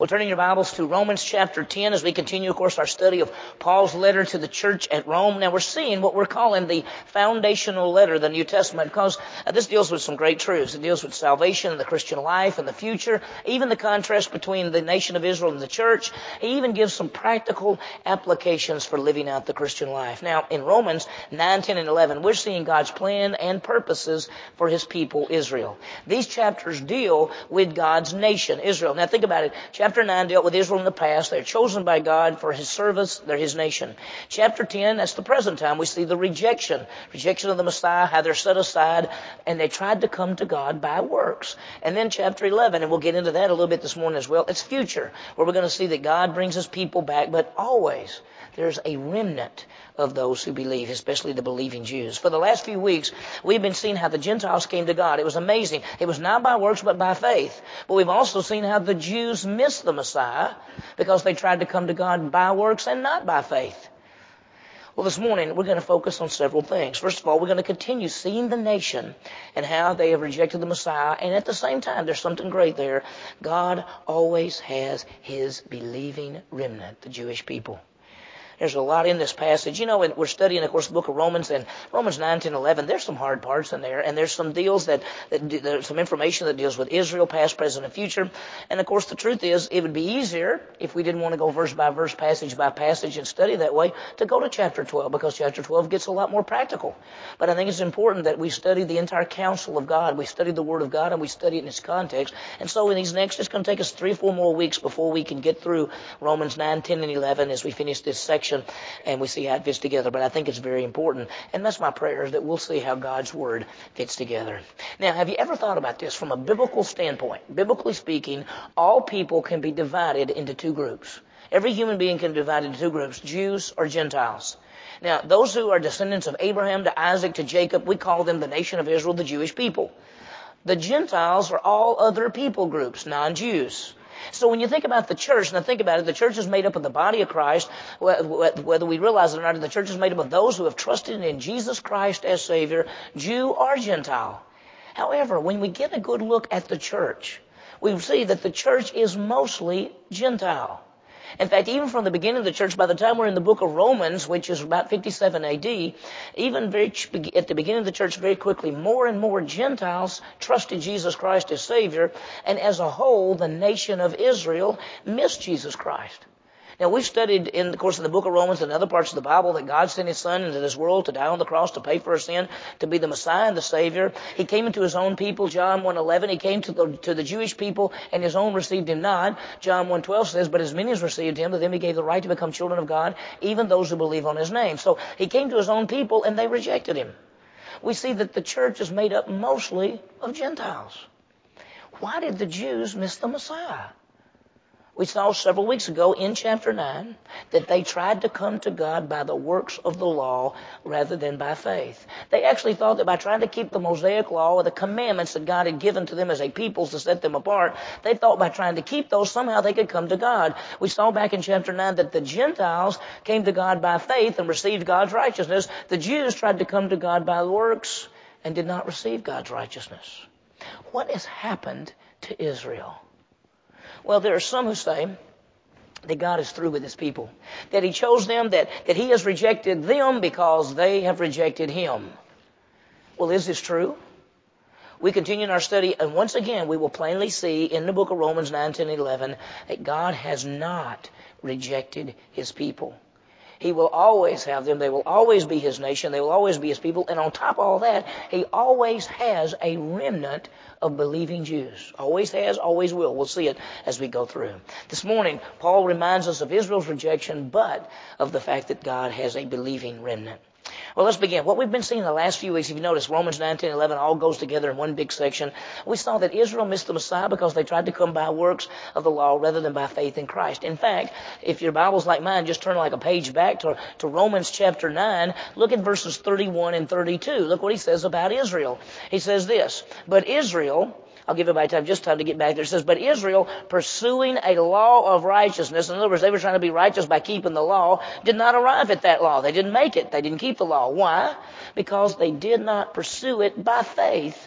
Well, turning your Bibles to Romans chapter 10 as we continue, of course, our study of Paul's letter to the church at Rome. Now, we're seeing what we're calling the foundational letter of the New Testament because this deals with some great truths. It deals with salvation and the Christian life and the future, even the contrast between the nation of Israel and the church. It even gives some practical applications for living out the Christian life. Now, in Romans 9, 10, and 11, we're seeing God's plan and purposes for His people, Israel. These chapters deal with God's nation, Israel. Now, think about it. Chapter 9 dealt with Israel in the past. They're chosen by God for His service. They're His nation. Chapter 10, that's the present time. We see the rejection of the Messiah, how they're set aside, and they tried to come to God by works. And then chapter 11, and we'll get into that a little bit this morning as well, it's future, where we're going to see that God brings His people back, but always there's a remnant of those who believe, especially the believing Jews. For the last few weeks, we've been seeing how the Gentiles came to God. It was amazing. It was not by works, but by faith. But we've also seen how the Jews missed the Messiah because they tried to come to God by works and not by faith. Well, this morning, we're going to focus on several things. First of all, we're going to continue seeing the nation and how they have rejected the Messiah. And at the same time, there's something great there. God always has His believing remnant, the Jewish people. There's a lot in this passage. You know, we're studying, of course, the book of Romans, and Romans 9, 10, 11, there's some hard parts in there, and there's some deals there's some information that deals with Israel, past, present, and future. And, of course, the truth is, it would be easier, if we didn't want to go verse by verse, passage by passage, and study that way, to go to chapter 12, because chapter 12 gets a lot more practical. But I think it's important that we study the entire counsel of God. We study the Word of God, and we study it in its context. And so in these next, it's going to take us 3 or 4 more weeks before we can get through Romans 9, 10, and 11 as we finish this section. And we see how it fits together. But I think it's very important. And that's my prayer, is that we'll see how God's Word fits together. Now, have you ever thought about this from a biblical standpoint? Biblically speaking, all people can be divided into 2 groups. Every human being can be divided into 2 groups, Jews or Gentiles. Now, those who are descendants of Abraham to Isaac to Jacob, we call them the nation of Israel, the Jewish people. The Gentiles are all other people groups, non-Jews. So when you think about the church, now think about it, the church is made up of the body of Christ, whether we realize it or not, the church is made up of those who have trusted in Jesus Christ as Savior, Jew or Gentile. However, when we get a good look at the church, we see that the church is mostly Gentile. In fact, even from the beginning of the church, by the time we're in the book of Romans, which is about 57 A.D., even at the beginning of the church, very quickly, more and more Gentiles trusted Jesus Christ as Savior, and as a whole, the nation of Israel missed Jesus Christ. Now, we've studied in the course of the book of Romans and other parts of the Bible that God sent His Son into this world to die on the cross, to pay for our sin, to be the Messiah and the Savior. He came into His own people, John 1:11. He came to the Jewish people, and His own received Him not. John 1:12 says, but as many as received Him, to them He gave the right to become children of God, even those who believe on His name. So He came to His own people, and they rejected Him. We see that the church is made up mostly of Gentiles. Why did the Jews miss the Messiah? We saw several weeks ago in chapter 9 that they tried to come to God by the works of the law rather than by faith. They actually thought that by trying to keep the Mosaic law or the commandments that God had given to them as a people to set them apart, they thought by trying to keep those somehow they could come to God. We saw back in chapter 9 that the Gentiles came to God by faith and received God's righteousness. The Jews tried to come to God by works and did not receive God's righteousness. What has happened to Israel? Well, there are some who say that God is through with His people, that He chose them, that He has rejected them because they have rejected Him. Well, is this true? We continue in our study, and once again, we will plainly see in the book of Romans 9, 10, and 11 that God has not rejected His people. He will always have them. They will always be His nation. They will always be His people. And on top of all that, He always has a remnant of believing Jews. Always has, always will. We'll see it as we go through. This morning, Paul reminds us of Israel's rejection, but of the fact that God has a believing remnant. Well, let's begin. What we've been seeing the last few weeks, if you notice, Romans 9, 10, 11 all goes together in one big section. We saw that Israel missed the Messiah because they tried to come by works of the law rather than by faith in Christ. In fact, if your Bible's like mine, just turn like a page back to Romans chapter 9. Look at verses 31 and 32. Look what he says about Israel. He says this, but Israel... I'll give everybody time to get back there. It says, but Israel, pursuing a law of righteousness, in other words, they were trying to be righteous by keeping the law, did not arrive at that law. They didn't make it. They didn't keep the law. Why? Because they did not pursue it by faith,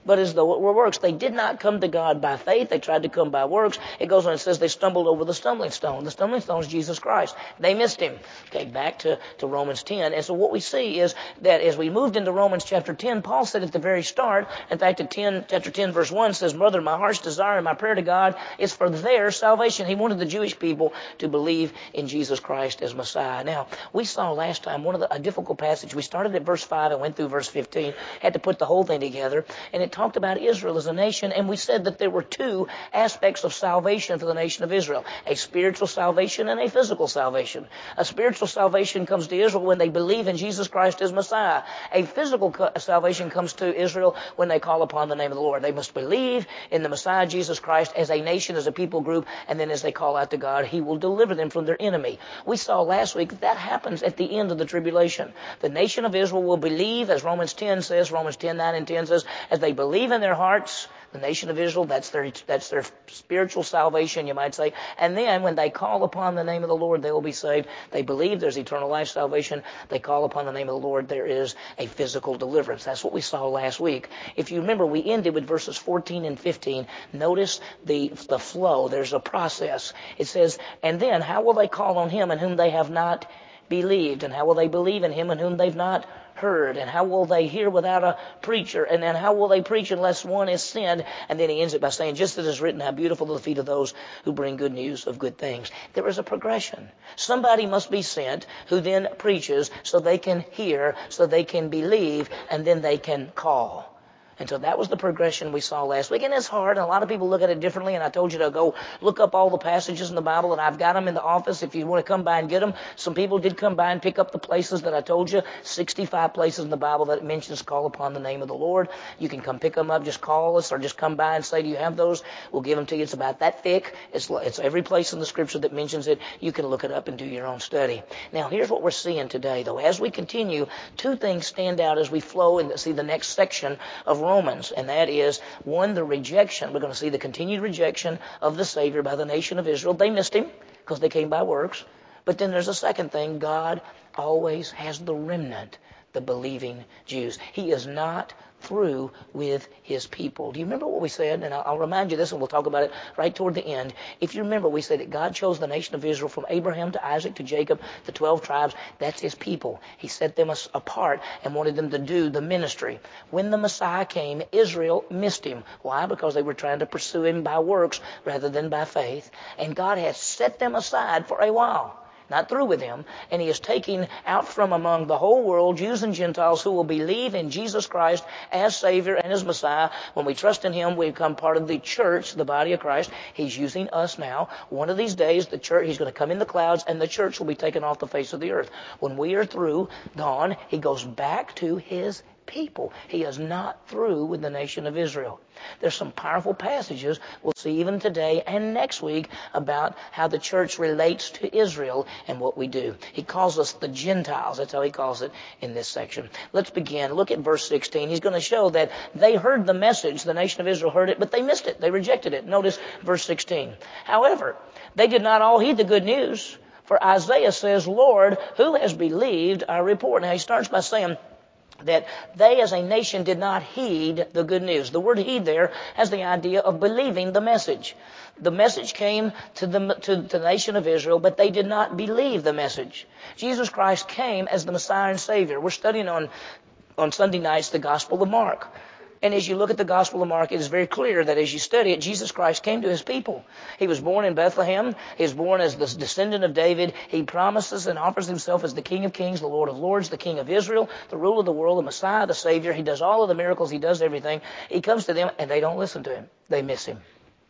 but as though it were works. They did not come to God by faith. They tried to come by works. It goes on and says they stumbled over the stumbling stone. The stumbling stone is Jesus Christ. They missed him. Okay, back to Romans 10. And so what we see is that as we moved into Romans chapter 10, Paul said at the very start, in fact, chapter 10, verse 1 says, "Brother, my heart's desire and my prayer to God is for their salvation." He wanted the Jewish people to believe in Jesus Christ as Messiah. Now, we saw last time a difficult passage. We started at verse 5 and went through verse 15, had to put the whole thing together, and it talked about Israel as a nation, and we said that there were two aspects of salvation for the nation of Israel: a spiritual salvation and a physical salvation. A spiritual salvation comes to Israel when they believe in Jesus Christ as Messiah. A physical salvation comes to Israel when they call upon the name of the Lord. They must believe in the Messiah Jesus Christ as a nation, as a people group, and then as they call out to God, he will deliver them from their enemy. We saw last week that happens at the end of the tribulation. The nation of Israel will believe, as Romans 10 says, Romans 10, 9 and 10 says, as they believe in their hearts, the nation of Israel, that's their spiritual salvation, you might say. And then when they call upon the name of the Lord, they will be saved. They believe there's eternal life salvation. They call upon the name of the Lord, there is a physical deliverance. That's what we saw last week. If you remember, we ended with verses 14 and 15. Notice the flow. There's a process. It says, and then how will they call on him in whom they have not believed? And how will they believe in him in whom they've not heard? And how will they hear without a preacher? And then how will they preach unless one is sent? And then he ends it by saying, just as it is written, how beautiful are the feet of those who bring good news of good things. There is a progression. Somebody must be sent who then preaches so they can hear, so they can believe, and then they can call. And so that was the progression we saw last week. And it's hard, and a lot of people look at it differently, and I told you to go look up all the passages in the Bible, and I've got them in the office if you want to come by and get them. Some people did come by and pick up the places that I told you, 65 places in the Bible that it mentions call upon the name of the Lord. You can come pick them up, just call us, or just come by and say, do you have those? We'll give them to you. It's about that thick. It's every place in the Scripture that mentions it. You can look it up and do your own study. Now, here's what we're seeing today, though. As we continue, two things stand out as we flow and see the next section of Romans, and that is, one, the rejection. We're going to see the continued rejection of the Savior by the nation of Israel. They missed him because they came by works. But then there's a second thing. God always has the remnant, the believing Jews. He is not through with his people. Do you remember what we said? And I'll remind you this, and we'll talk about it right toward the end. If you remember, we said that God chose the nation of Israel from Abraham to Isaac to Jacob, the 12 tribes. That's his people. He set them apart and wanted them to do the ministry. When the Messiah came, Israel missed him. Why? Because they were trying to pursue him by works rather than by faith. And God has set them aside for a while. Not through with him, and he is taking out from among the whole world Jews and Gentiles who will believe in Jesus Christ as Savior and as Messiah. When we trust in him, we become part of the church, the body of Christ. He's using us now. One of these days, the church, he's going to come in the clouds, and the church will be taken off the face of the earth. When we are through, gone, he goes back to his people. He is not through with the nation of Israel. There's some powerful passages we'll see even today and next week about how the church relates to Israel and what we do. He calls us the Gentiles. That's how he calls it in this section. Let's begin. Look at verse 16. He's going to show that they heard the message. The nation of Israel heard it, but they missed it. They rejected it. Notice verse 16. However, they did not all heed the good news. For Isaiah says, Lord, who has believed our report? Now he starts by saying that they as a nation did not heed the good news. The word heed there has the idea of believing the message. The message came to the nation of Israel, but they did not believe the message. Jesus Christ came as the Messiah and Savior. We're studying on Sunday nights the Gospel of Mark. And as you look at the Gospel of Mark, it is very clear that as you study it, Jesus Christ came to his people. He was born in Bethlehem. He was born as the descendant of David. He promises and offers himself as the King of Kings, the Lord of Lords, the King of Israel, the ruler of the world, the Messiah, the Savior. He does all of the miracles. He does everything. He comes to them, and they don't listen to him. They miss him.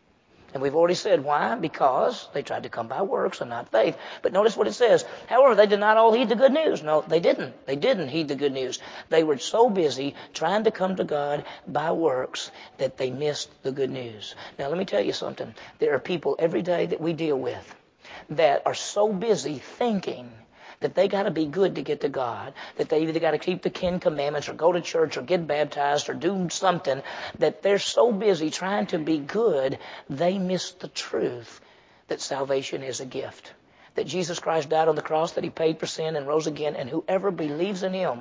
And we've already said why. Because they tried to come by works and not faith. But notice what it says. However, they did not all heed the good news. No, they didn't. They didn't heed the good news. They were so busy trying to come to God by works that they missed the good news. Now, let me tell you something. There are people every day that we deal with that are so busy thinking that they got to be good to get to God, that they either got to keep the 10 commandments or go to church or get baptized or do something, that they're so busy trying to be good, they miss the truth that salvation is a gift, that Jesus Christ died on the cross, that he paid for sin and rose again, and whoever believes in him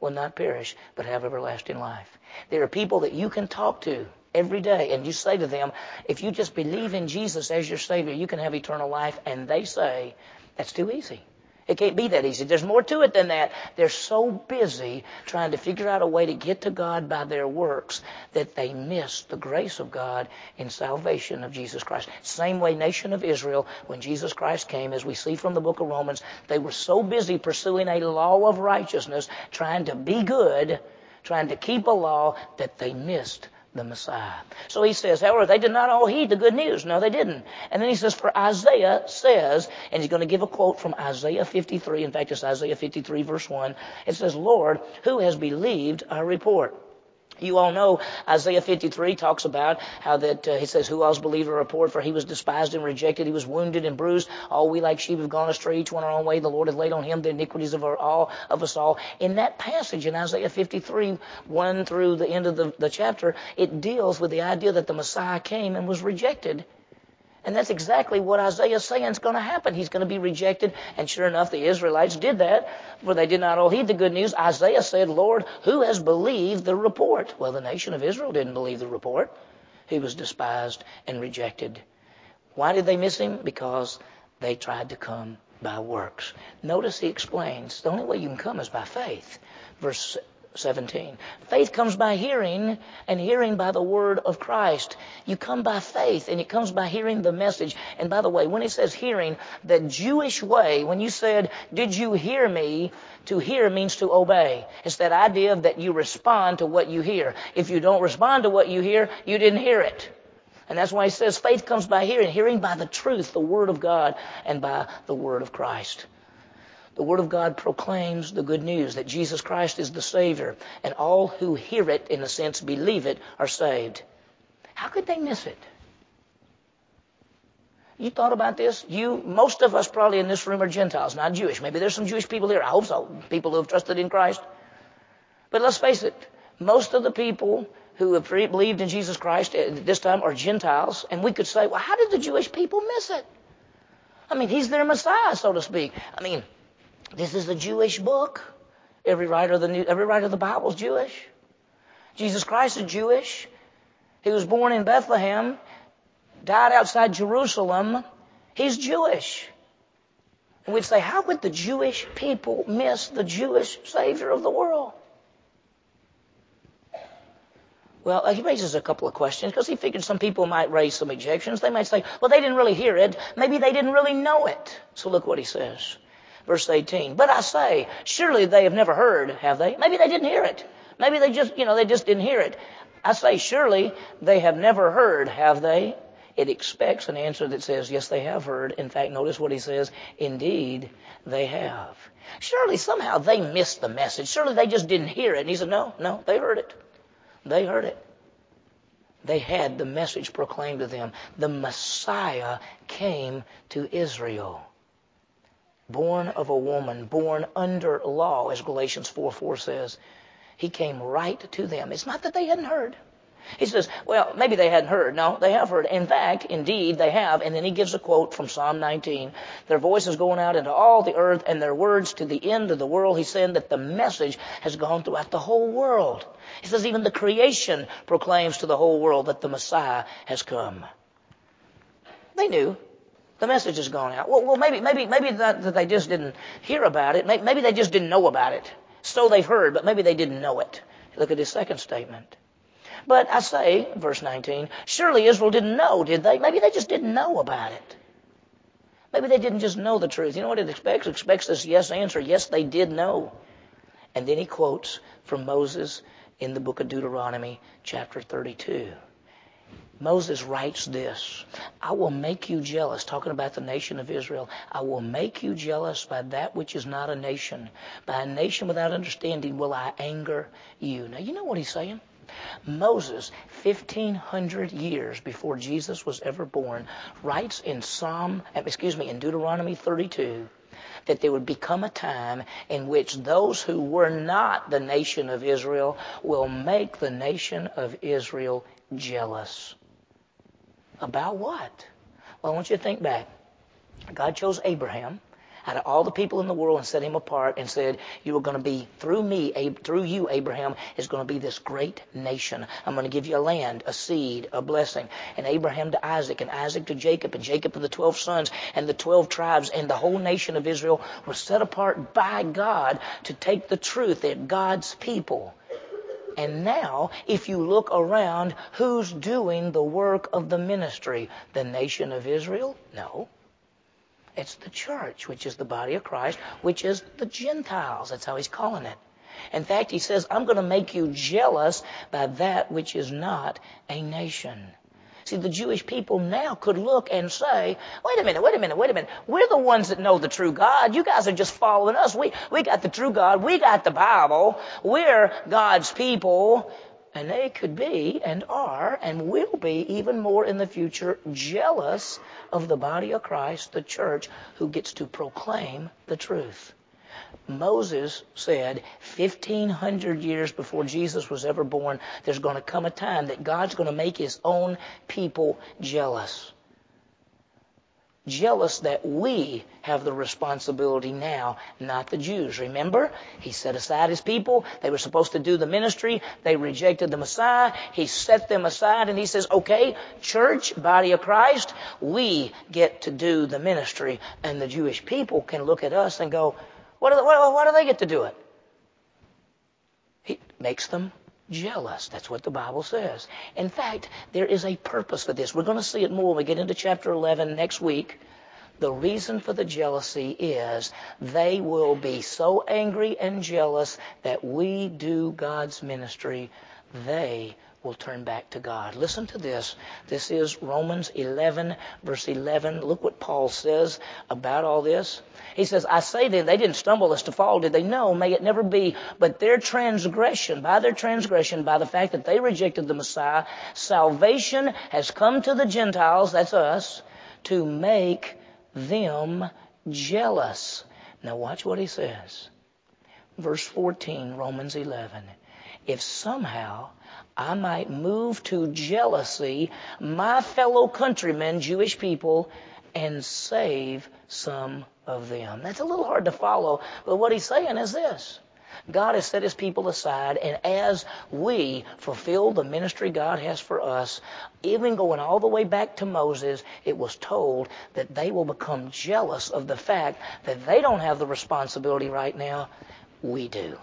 will not perish, but have everlasting life. There are people that you can talk to every day, and you say to them, if you just believe in Jesus as your Savior, you can have eternal life. And they say, that's too easy. It can't be that easy. There's more to it than that. They're so busy trying to figure out a way to get to God by their works that they miss the grace of God in salvation of Jesus Christ. Same way, nation of Israel, when Jesus Christ came, as we see from the book of Romans, they were so busy pursuing a law of righteousness, trying to be good, trying to keep a law, that they missed the Messiah. So he says, however, they did not all heed the good news. No, they didn't. And then he says, for Isaiah says, and he's going to give a quote from Isaiah 53. In fact, it's Isaiah 53 verse 1. It says, Lord, who has believed our report? You all know Isaiah 53 talks about how that he says, who else believed a report? For he was despised and rejected. He was wounded and bruised. All we like sheep have gone astray, each one our own way. The Lord hath laid on him the iniquities of us all. In that passage in Isaiah 53, 1 through the end of the chapter, it deals with the idea that the Messiah came and was rejected. And that's exactly what Isaiah is saying is going to happen. He's going to be rejected. And sure enough, the Israelites did that, for they did not all heed the good news. Isaiah said, Lord, who has believed the report? Well, the nation of Israel didn't believe the report. He was despised and rejected. Why did they miss him? Because they tried to come by works. Notice he explains, the only way you can come is by faith. Verse 17. Faith comes by hearing, and hearing by the word of Christ. You come by faith, and it comes by hearing the message. And by the way, when it says hearing, the Jewish way, when you said, did you hear me? To hear means to obey. It's that idea that you respond to what you hear. If you don't respond to what you hear, you didn't hear it. And that's why he says faith comes by hearing, hearing by the truth, the word of God, and by the word of Christ. The Word of God proclaims the good news that Jesus Christ is the Savior, and all who hear it, in a sense, believe it, are saved. How could they miss it? You thought about this? Most of us probably in this room are Gentiles, not Jewish. Maybe there's some Jewish people here. I hope so. People who have trusted in Christ. But let's face it, most of the people who have believed in Jesus Christ at this time are Gentiles, and we could say, well, how did the Jewish people miss it? I mean, he's their Messiah, so to speak. I mean, this is a Jewish book. Every writer of the Bible is Jewish. Jesus Christ is Jewish. He was born in Bethlehem, died outside Jerusalem. He's Jewish. And we'd say, how could the Jewish people miss the Jewish Savior of the world? Well, he raises a couple of questions because he figured some people might raise some objections. They might say, well, they didn't really hear it. Maybe they didn't really know it. So look what he says. Verse 18, but I say, surely they have never heard, have they? Maybe they didn't hear it. Maybe they just didn't hear it. I say, surely they have never heard, have they? It expects an answer that says, yes, they have heard. In fact, notice what he says, indeed, they have. Surely somehow they missed the message. Surely they just didn't hear it. And he said, no, they heard it. They heard it. They had the message proclaimed to them. The Messiah came to Israel. Born of a woman, born under law, as Galatians 4:4 says. He came right to them. It's not that they hadn't heard. He says, well, maybe they hadn't heard. No, they have heard. In fact, indeed, they have. And then he gives a quote from Psalm 19. Their voice is going out into all the earth, and their words to the end of the world. He's saying that the message has gone throughout the whole world. He says even the creation proclaims to the whole world that the Messiah has come. They knew. The message has gone out. Well, maybe that they just didn't hear about it. Maybe they just didn't know about it. So they've heard, but maybe they didn't know it. Look at his second statement. But I say, verse 19, surely Israel didn't know, did they? Maybe they just didn't know about it. Maybe they didn't just know the truth. You know what it expects? It expects this yes answer. Yes, they did know. And then he quotes from Moses in the book of Deuteronomy, chapter 32. Moses writes this, I will make you jealous, talking about the nation of Israel. I will make you jealous by that which is not a nation. By a nation without understanding will I anger you. Now, you know what he's saying? Moses, 1,500 years before Jesus was ever born, writes in Deuteronomy 32, that there would become a time in which those who were not the nation of Israel will make the nation of Israel jealous. About what? Well, I want you to think back. God chose Abraham. out of all the people in the world and set him apart and said, you are going to be, through you, Abraham, is going to be this great nation. I'm going to give you a land, a seed, a blessing. And Abraham to Isaac, and Isaac to Jacob, and Jacob to the 12 sons, and the 12 tribes, and the whole nation of Israel was set apart by God to take the truth. They're God's people. And now, if you look around, who's doing the work of the ministry? The nation of Israel? No. It's the church, which is the body of Christ, which is the Gentiles. That's how he's calling it. In fact, he says, I'm going to make you jealous by that which is not a nation. See, the Jewish people now could look and say, wait a minute. We're the ones that know the true God. You guys are just following us. We got the true God. We got the Bible. We're God's people. And they could be and are and will be even more in the future jealous of the body of Christ, the church, who gets to proclaim the truth. Moses said 1,500 years before Jesus was ever born, there's going to come a time that God's going to make his own people jealous. Jealous that we have the responsibility now, not the Jews. Remember, he set aside his people. They were supposed to do the ministry. They rejected the Messiah. He set them aside and he says, okay, church, body of Christ, we get to do the ministry. And the Jewish people can look at us and go, why do they get to do it? He makes them jealous. That's what the Bible says. In fact, there is a purpose for this. We're going to see it more when we get into chapter 11 next week. The reason for the jealousy is they will be so angry and jealous that we do God's ministry. They will turn back to God. Listen to this. This is Romans 11, verse 11. Look what Paul says about all this. He says, I say then, they didn't stumble as to fall, did they? No, may it never be. But by their transgression, by the fact that they rejected the Messiah, salvation has come to the Gentiles, that's us, to make them jealous. Now watch what he says. Verse 14, Romans 11. If somehow I might move to jealousy my fellow countrymen, Jewish people, and save some of them. That's a little hard to follow, but what he's saying is this. God has set his people aside, and as we fulfill the ministry God has for us, even going all the way back to Moses, it was told that they will become jealous of the fact that they don't have the responsibility right now. We do.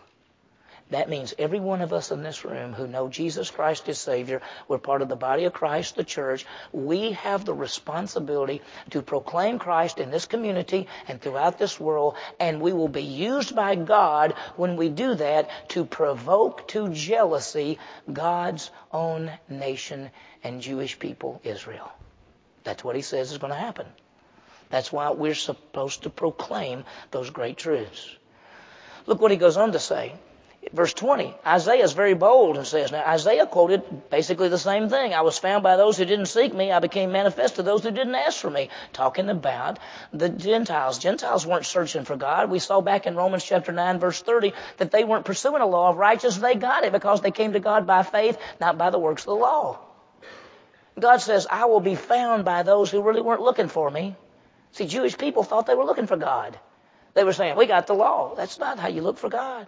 That means every one of us in this room who know Jesus Christ as Savior, we're part of the body of Christ, the church. We have the responsibility to proclaim Christ in this community and throughout this world, and we will be used by God when we do that to provoke to jealousy God's own nation and Jewish people, Israel. That's what he says is going to happen. That's why we're supposed to proclaim those great truths. Look what he goes on to say. Verse 20, Isaiah is very bold and says, now Isaiah quoted basically the same thing. I was found by those who didn't seek me. I became manifest to those who didn't ask for me. Talking about the Gentiles. Gentiles weren't searching for God. We saw back in Romans chapter 9, verse 30, that they weren't pursuing a law of righteousness. They got it because they came to God by faith, not by the works of the law. God says, I will be found by those who really weren't looking for me. See, Jewish people thought they were looking for God. They were saying, we got the law. That's not how you look for God.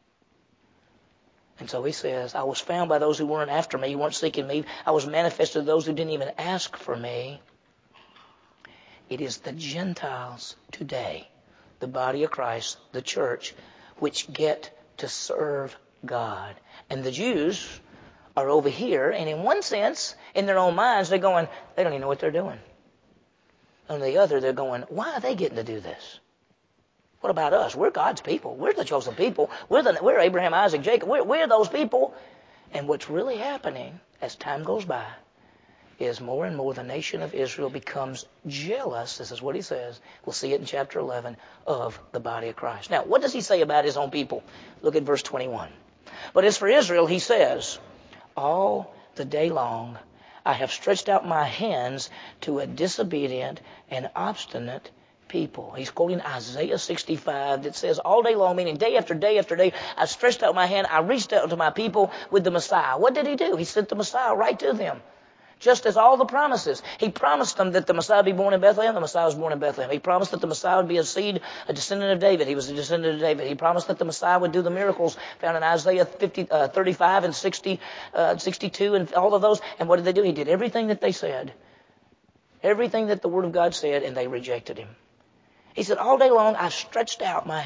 And so he says, I was found by those who weren't after me, who weren't seeking me. I was manifested to those who didn't even ask for me. It is the Gentiles today, the body of Christ, the church, which get to serve God. And the Jews are over here, and in one sense, in their own minds, they're going, they don't even know what they're doing. On the other, they're going, why are they getting to do this? What about us? We're God's people. We're the chosen people. We're Abraham, Isaac, Jacob. We're those people. And what's really happening as time goes by is more and more the nation of Israel becomes jealous. This is what he says. We'll see it in chapter 11 of the body of Christ. Now, what does he say about his own people? Look at verse 21. But as for Israel, he says, all the day long I have stretched out my hands to a disobedient and obstinate people. He's quoting Isaiah 65 that says all day long, meaning day after day after day, I stretched out my hand, I reached out to my people with the Messiah. What did he do? He sent the Messiah right to them. Just as all the promises. He promised them that the Messiah would be born in Bethlehem. The Messiah was born in Bethlehem. He promised that the Messiah would be a seed, a descendant of David. He was a descendant of David. He promised that the Messiah would do the miracles found in Isaiah 35 and 62 and all of those. And what did they do? He did everything that they said. Everything that the Word of God said, and they rejected him. He said, all day long I've stretched out my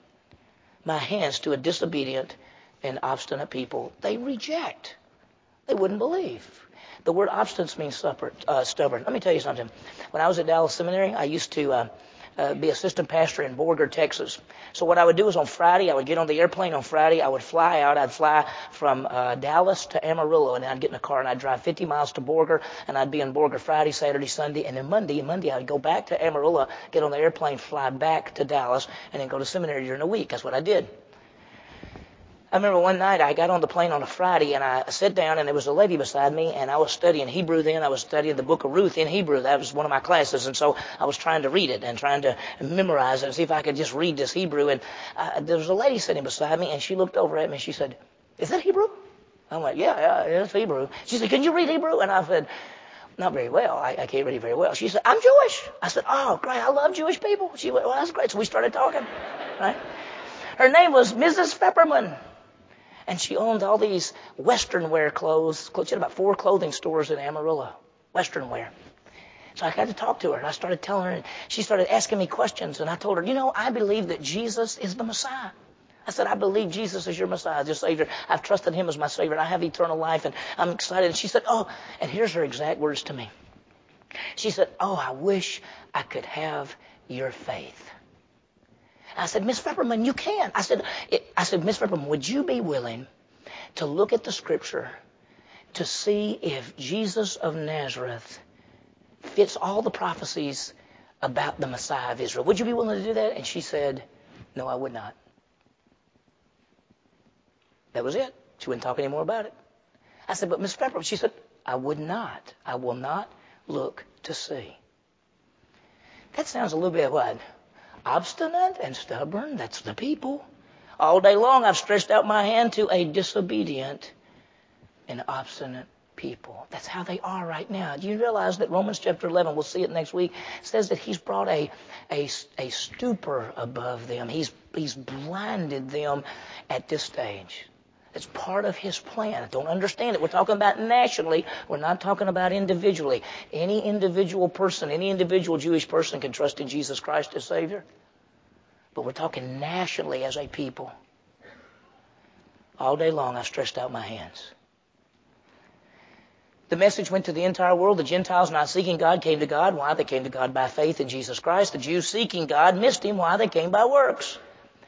hands to a disobedient and obstinate people. They reject. They wouldn't believe. The word obstinate means stubborn. Let me tell you something. When I was at Dallas Seminary, I used to be assistant pastor in Borger, Texas. So what I would do is on Friday, I would get on the airplane on Friday. I would fly out. I'd fly from Dallas to Amarillo, and I'd get in a car and I'd drive 50 miles to Borger, and I'd be in Borger Friday, Saturday, Sunday, and then Monday I'd go back to Amarillo, get on the airplane, fly back to Dallas, and then go to seminary during the week. That's what I did. I remember one night I got on the plane on a Friday and I sat down and there was a lady beside me and I was studying Hebrew then. I was studying the book of Ruth in Hebrew. That was one of my classes. And so I was trying to read it and trying to memorize it and see if I could just read this Hebrew. And there was a lady sitting beside me and she looked over at me and she said, "Is that Hebrew?" I'm like, yeah, it's Hebrew. She said, "Can you read Hebrew?" And I said, "Not very well. I can't read it very well." She said, "I'm Jewish." I said, "Oh, great. I love Jewish people." She went, "Well, that's great." So we started talking. Right? Her name was Mrs. Pepperman. And she owned all these Western wear clothes. She had about 4 clothing stores in Amarillo, Western wear. So I got to talk to her, and I started telling her, and she started asking me questions. And I told her, I believe that Jesus is the Messiah. I said, "I believe Jesus is your Messiah, your Savior. I've trusted Him as my Savior, and I have eternal life, and I'm excited." And she said, and here's her exact words to me. She said, "I wish I could have your faith." I said, "Miss Pepperman, you can." I said, "Miss Pepperman, would you be willing to look at the Scripture to see if Jesus of Nazareth fits all the prophecies about the Messiah of Israel? Would you be willing to do that?" And she said, "No, I would not." That was it. She wouldn't talk anymore about it. I said, "But Miss Pepperman," she said, "I would not. I will not look to see." That sounds a little bit what? Obstinate and stubborn. That's the people. All day long I've stretched out my hand to a disobedient and obstinate people. That's how they are right now. Do you realize that Romans chapter 11, we'll see it next week, says that He's brought a stupor above them. He's blinded them at this stage. It's part of His plan. Don't understand it. We're talking about nationally. We're not talking about individually. Any individual person, any individual Jewish person can trust in Jesus Christ as Savior. But we're talking nationally as a people. All day long I've stretched out my hands. The message went to the entire world. The Gentiles not seeking God came to God. Why? They came to God by faith in Jesus Christ. The Jews seeking God missed Him. Why? They came by works.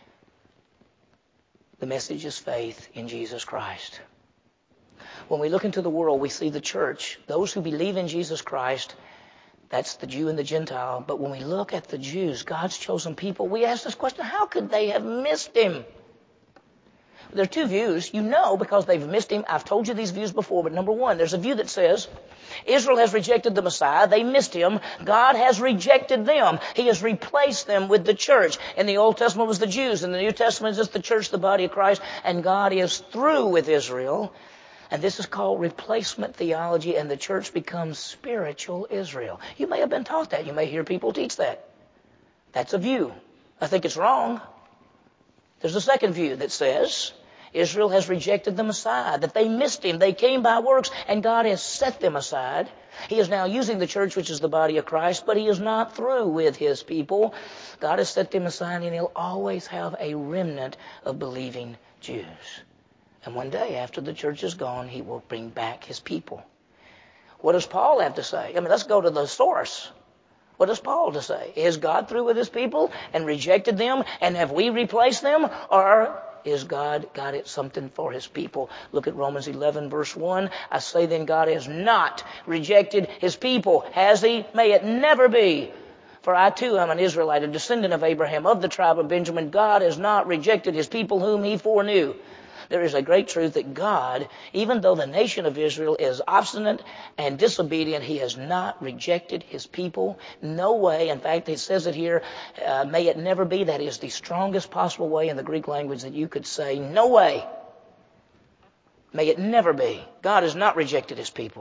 The message is faith in Jesus Christ. When we look into the world, we see the church, those who believe in Jesus Christ, that's the Jew and the Gentile. But when we look at the Jews, God's chosen people, we ask this question, how could they have missed Him? There are 2 views. Because they've missed Him. I've told you these views before, but number 1, there's a view that says Israel has rejected the Messiah. They missed Him. God has rejected them. He has replaced them with the church. In the Old Testament it was the Jews. In the New Testament it's the church, the body of Christ. And God is through with Israel. And this is called replacement theology, and the church becomes spiritual Israel. You may have been taught that. You may hear people teach that. That's a view. I think it's wrong. There's a second view that says Israel has rejected the Messiah, that they missed Him. They came by works, and God has set them aside. He is now using the church, which is the body of Christ, but He is not through with His people. God has set them aside, and He'll always have a remnant of believing Jews. And one day, after the church is gone, He will bring back His people. What does Paul have to say? Let's go to the source. What does Paul have to say? Is God through with His people and rejected them? And have we replaced them? Or is God got it something for His people? Look at Romans 11, verse 1. I say then, God has not rejected His people. Has He? May it never be. For I too am an Israelite, a descendant of Abraham, of the tribe of Benjamin. God has not rejected His people whom He foreknew. There is a great truth that God, even though the nation of Israel is obstinate and disobedient, He has not rejected His people. No way. In fact, it says it here, may it never be. That is the strongest possible way in the Greek language that you could say, no way. May it never be. God has not rejected His people.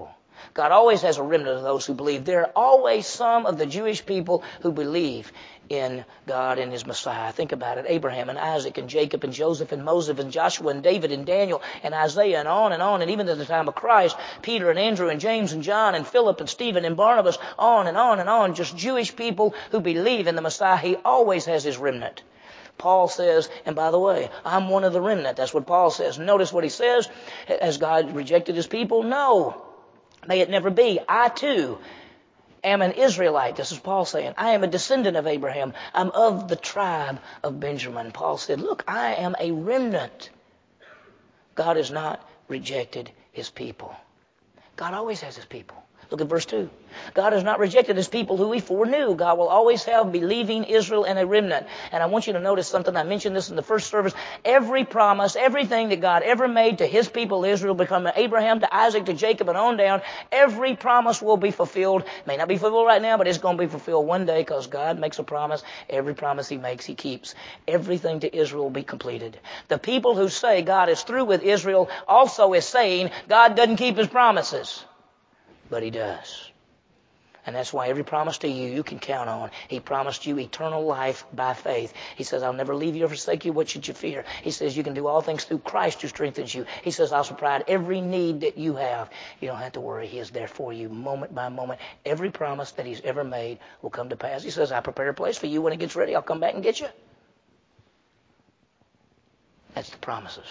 God always has a remnant of those who believe. There are always some of the Jewish people who believe in God and His Messiah. Think about it. Abraham and Isaac and Jacob and Joseph and Moses and Joshua and David and Daniel and Isaiah and on and on. And even at the time of Christ, Peter and Andrew and James and John and Philip and Stephen and Barnabas, on and on and on. Just Jewish people who believe in the Messiah. He always has His remnant. Paul says, and by the way, I'm one of the remnant. That's what Paul says. Notice what he says. Has God rejected His people? No. May it never be. I too am an Israelite. This is Paul saying. I am a descendant of Abraham. I'm of the tribe of Benjamin. Paul said, look, I am a remnant. God has not rejected His people. God always has His people. Look at verse 2. God has not rejected His people who He foreknew. God will always have believing Israel and a remnant. And I want you to notice something. I mentioned this in the first service. Every promise, everything that God ever made to His people Israel, from Abraham to Isaac to Jacob and on down, every promise will be fulfilled. May not be fulfilled right now, but it's going to be fulfilled one day because God makes a promise. Every promise He makes, He keeps. Everything to Israel will be completed. The people who say God is through with Israel also is saying God doesn't keep His promises. But He does. And that's why every promise to you, you can count on. He promised you eternal life by faith. He says, I'll never leave you or forsake you. What should you fear? He says, you can do all things through Christ who strengthens you. He says, I'll supply every need that you have. You don't have to worry. He is there for you moment by moment. Every promise that He's ever made will come to pass. He says, I prepare a place for you. When it gets ready, I'll come back and get you. That's the promises.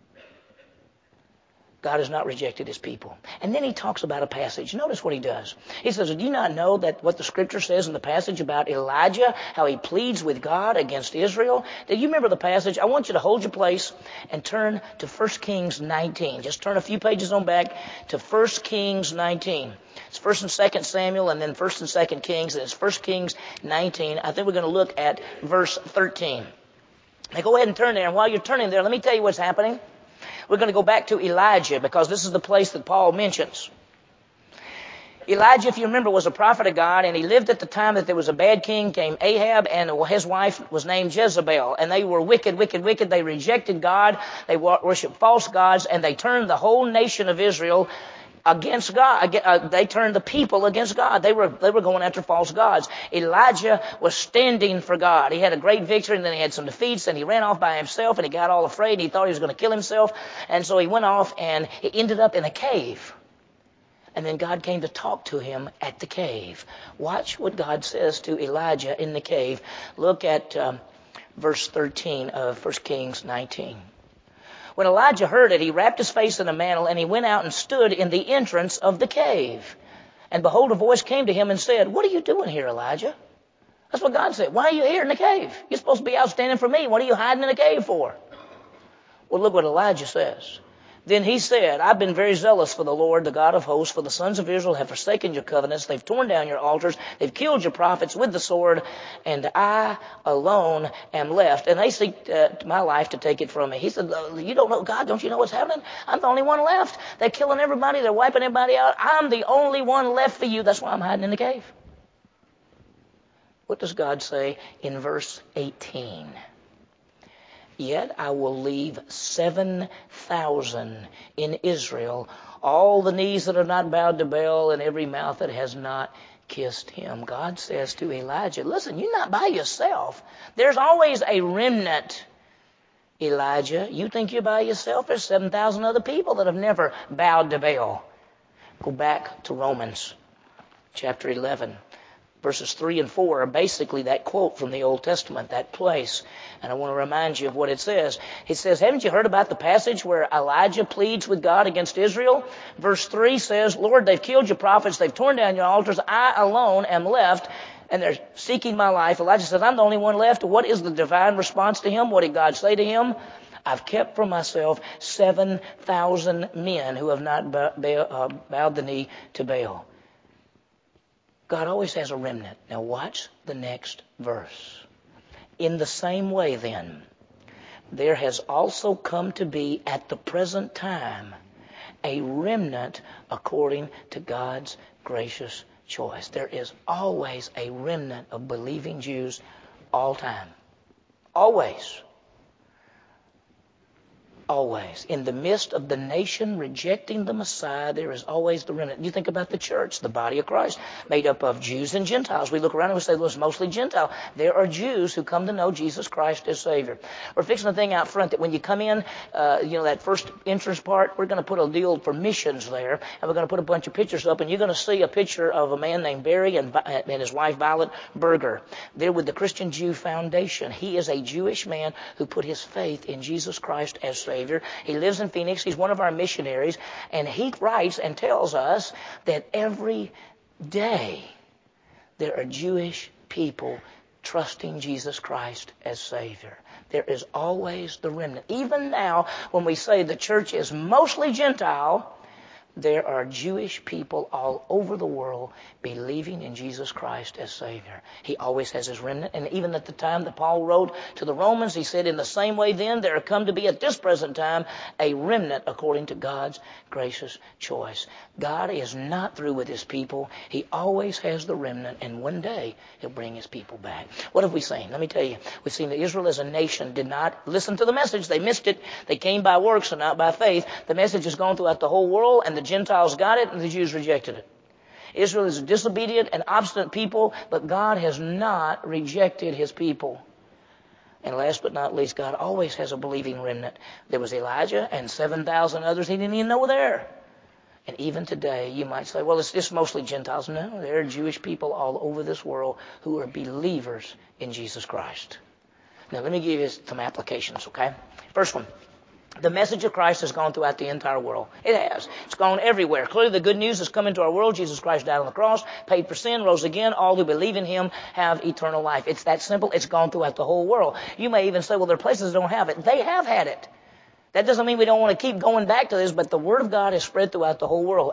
God has not rejected His people. And then He talks about a passage. Notice what He does. He says, do you not know that what the Scripture says in the passage about Elijah, how he pleads with God against Israel? Do you remember the passage? I want you to hold your place and turn to 1 Kings 19. Just turn a few pages on back to 1 Kings 19. It's 1 and 2 Samuel and then 1 and 2 Kings. And it's 1 Kings 19. I think we're going to look at verse 13. Now go ahead and turn there. And while you're turning there, let me tell you what's happening. We're going to go back to Elijah because this is the place that Paul mentions. Elijah, if you remember, was a prophet of God, and he lived at the time that there was a bad king named Ahab, and his wife was named Jezebel. And they were wicked, wicked, wicked. They rejected God. They worshiped false gods, and they turned the whole nation of Israel against God. They turned the people against God. They were going after false gods. Elijah was standing for God. He had a great victory, and then he had some defeats, and he ran off by himself, and he got all afraid, and he thought he was going to kill himself. And so he went off, and he ended up in a cave. And then God came to talk to him at the cave. Watch what God says to Elijah in the cave. Look at verse 13 of 1 Kings 19. When Elijah heard it, he wrapped his face in a mantle, and he went out and stood in the entrance of the cave. And behold, a voice came to him and said, what are you doing here, Elijah? That's what God said. Why are you here in the cave? You're supposed to be out standing for me. What are you hiding in the cave for? Well, look what Elijah says. Then he said, I've been very zealous for the Lord, the God of hosts, for the sons of Israel have forsaken your covenants. They've torn down your altars. They've killed your prophets with the sword. And I alone am left. And they seek my life to take it from me. He said, you don't know God? Don't you know what's happening? I'm the only one left. They're killing everybody. They're wiping everybody out. I'm the only one left for you. That's why I'm hiding in the cave. What does God say in verse 18? Yet I will leave 7,000 in Israel, all the knees that have not bowed to Baal and every mouth that has not kissed him. God says to Elijah, listen, you're not by yourself. There's always a remnant, Elijah. You think you're by yourself? There's 7,000 other people that have never bowed to Baal. Go back to Romans chapter 11. Verses 3 and 4 are basically that quote from the Old Testament, that place. And I want to remind you of what it says. It says, haven't you heard about the passage where Elijah pleads with God against Israel? Verse 3 says, Lord, they've killed your prophets. They've torn down your altars. I alone am left, and they're seeking my life. Elijah says, I'm the only one left. What is the divine response to him? What did God say to him? I've kept for myself 7,000 men who have not bowed the knee to Baal. God always has a remnant. Now watch the next verse. In the same way then, there has also come to be at the present time a remnant according to God's gracious choice. There is always a remnant of believing Jews all time. Always. Always. In the midst of the nation rejecting the Messiah, there is always the remnant. You think about the church, the body of Christ, made up of Jews and Gentiles. We look around and we say, well, it's mostly Gentile. There are Jews who come to know Jesus Christ as Savior. We're fixing a thing out front that when you come in, that first entrance part, we're going to put a deal for missions there, and we're going to put a bunch of pictures up, and you're going to see a picture of a man named Barry and his wife Violet Berger. They're with the Christian Jew Foundation. He is a Jewish man who put his faith in Jesus Christ as Savior. He lives in Phoenix. He's one of our missionaries. And he writes and tells us that every day there are Jewish people trusting Jesus Christ as Savior. There is always the remnant. Even now, when we say the church is mostly Gentile, there are Jewish people all over the world believing in Jesus Christ as Savior. He always has his remnant. And even at the time that Paul wrote to the Romans, he said, in the same way then, there come to be at this present time a remnant according to God's gracious choice. God is not through with his people. He always has the remnant, and one day he'll bring his people back. What have we seen? Let me tell you. We've seen that Israel as a nation did not listen to the message. They missed it. They came by works and not by faith. The message has gone throughout the whole world, and the Gentiles got it and the Jews rejected it. Israel is a disobedient and obstinate people, but God has not rejected his people. And last but not least, God always has a believing remnant. There was Elijah and 7,000 others he didn't even know were there. And even today, you might say, well, it's just mostly Gentiles. No, there are Jewish people all over this world who are believers in Jesus Christ. Now, let me give you some applications, okay? First one. The message of Christ has gone throughout the entire world. It has. It's gone everywhere. Clearly, the good news has come into our world. Jesus Christ died on the cross, paid for sin, rose again. All who believe in him have eternal life. It's that simple. It's gone throughout the whole world. You may even say, well, there are places that don't have it. They have had it. That doesn't mean we don't want to keep going back to this, but the Word of God is spread throughout the whole world.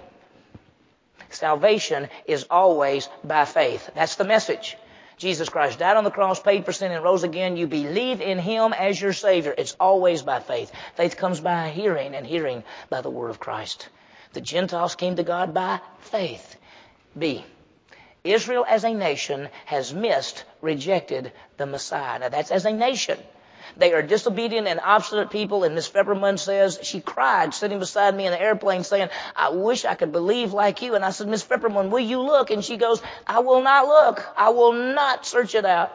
Salvation is always by faith. That's the message. Jesus Christ died on the cross, paid for sin, and rose again. You believe in him as your Savior. It's always by faith. Faith comes by hearing, and hearing by the Word of Christ. The Gentiles came to God by faith. B, Israel as a nation has rejected the Messiah. Now that's as a nation. They are disobedient and obstinate people, and Miss Fepperman says, she cried sitting beside me in the airplane saying, I wish I could believe like you. And I said, Miss Fepperman, will you look? And she goes, I will not look. I will not search it out.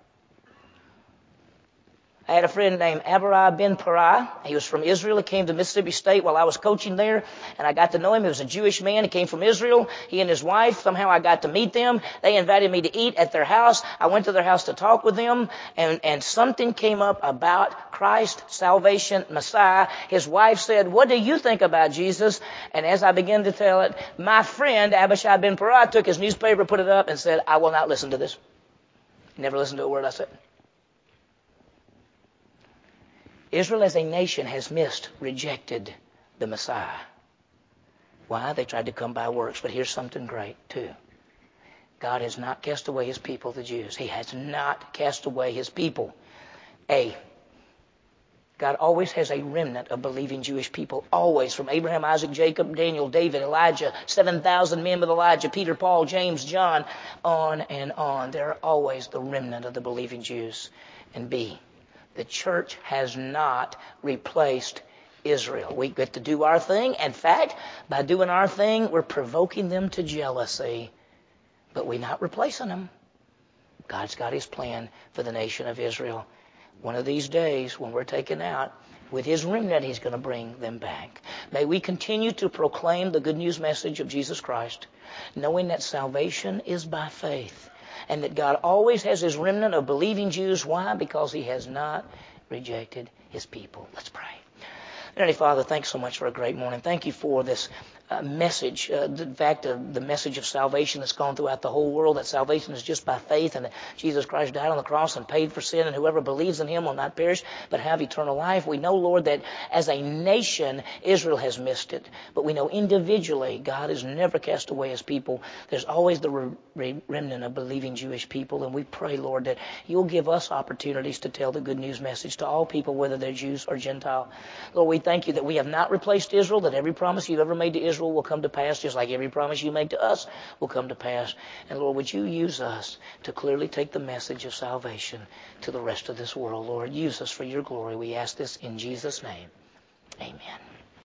I had a friend named Abarai Ben Parai. He was from Israel. He came to Mississippi State while I was coaching there, and I got to know him. He was a Jewish man. He came from Israel. He and his wife, somehow I got to meet them. They invited me to eat at their house. I went to their house to talk with them, and something came up about Christ, salvation, Messiah. His wife said, what do you think about Jesus? And as I began to tell it, my friend, Abishai Ben Parai, took his newspaper, put it up, and said, I will not listen to this. Never listened to a word I said. Israel as a nation has rejected the Messiah. Why? They tried to come by works. But here's something great, too. God has not cast away his people, the Jews. He has not cast away his people. God always has a remnant of believing Jewish people. Always. From Abraham, Isaac, Jacob, Daniel, David, Elijah, 7,000 men with Elijah, Peter, Paul, James, John, on and on. There are always the remnant of the believing Jews. And B, the church has not replaced Israel. We get to do our thing. In fact, by doing our thing, we're provoking them to jealousy. But we're not replacing them. God's got his plan for the nation of Israel. One of these days, when we're taken out, with his remnant, he's going to bring them back. May we continue to proclaim the good news message of Jesus Christ, knowing that salvation is by faith. And that God always has his remnant of believing Jews. Why? Because he has not rejected his people. Let's pray. Heavenly Father, thanks so much for a great morning. Thank you for this message, in fact, the message of salvation that's gone throughout the whole world, that salvation is just by faith and that Jesus Christ died on the cross and paid for sin, and whoever believes in him will not perish but have eternal life. We know, Lord, that as a nation, Israel has missed it. But we know individually, God has never cast away his people. There's always the remnant of believing Jewish people, and we pray, Lord, that you'll give us opportunities to tell the good news message to all people, whether they're Jews or Gentile. Lord, we thank you that we have not replaced Israel, that every promise you've ever made to Israel Israel will come to pass, just like every promise you make to us will come to pass. And Lord, would you use us to clearly take the message of salvation to the rest of this world, Lord. Use us for your glory. We ask this in Jesus' name. Amen.